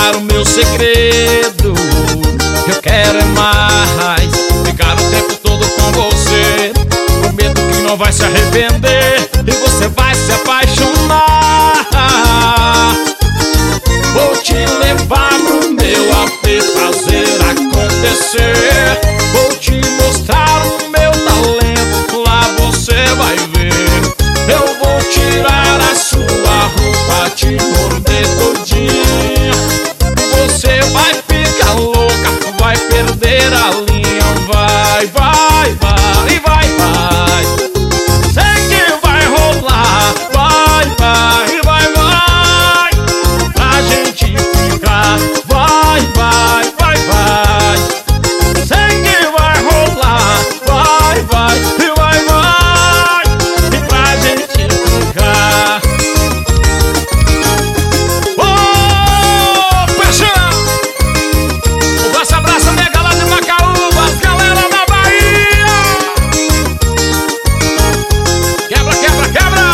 contar o meu segredo. Eu quero é mais, ficar o tempo todo com você. Prometo que não vai se arrepender e você vai se apaixonar. Vou te levar no meu AP, fazer acontecer. Vou te mostrar o meu talento, lá você vai ver. Eu vou tirar a sua roupa, te morder todinha. Você vai ficar louca, vai perder a linha. Vai, vai, vai, vai, vai. Sei que vai rolar. Vai, vai, vai, vai. Pra gente ficar. Vai, vai, vai, vai. Sei que vai rolar. Vai, vai, vai, vai. E pra gente ficar. Ô, paixão! O Braça Braça nega lá de Macaúba, as galera da Bahia. Quebra, quebra, quebra.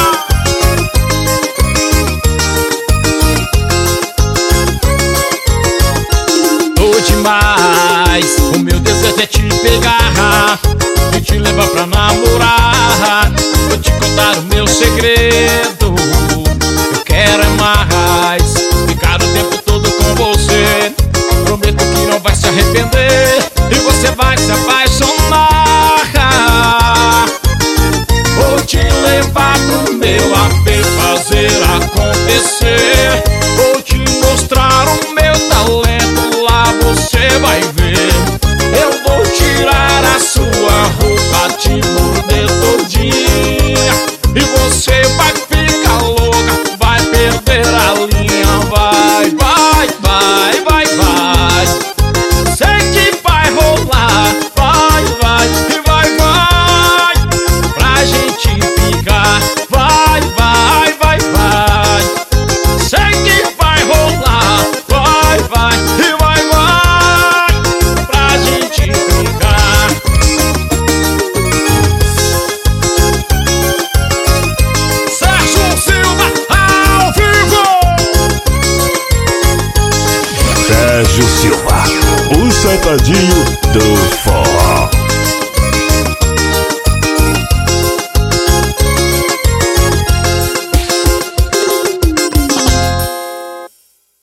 Tô demais, o meu desejo é te pegar e te levar pra namorar. Vou te contar o meu segredo. Eu quero é mais, ficar o tempo todo com você. Prometo que não vai se arrepender e você vai se apaixonar. Vou te levar pro meu AP, fazer acontecer. Vou te mostrar o meu talento, lá você vai ver. Eu vou tirar a sua roupa, te morder todinha. E você vai ficar louca, vai perder a linha. Vai, vai, vai, vai, vai. Sei que vai rolar. Vai, vai, e vai, vai. Pra gente ficar. Vai, vai, vai, vai. Sei que vai rolar. Vai, vai, e vai, vai. Pra gente ficar. Sérgio Silva ao vivo. Sérgio Silva, o safadinho do forró.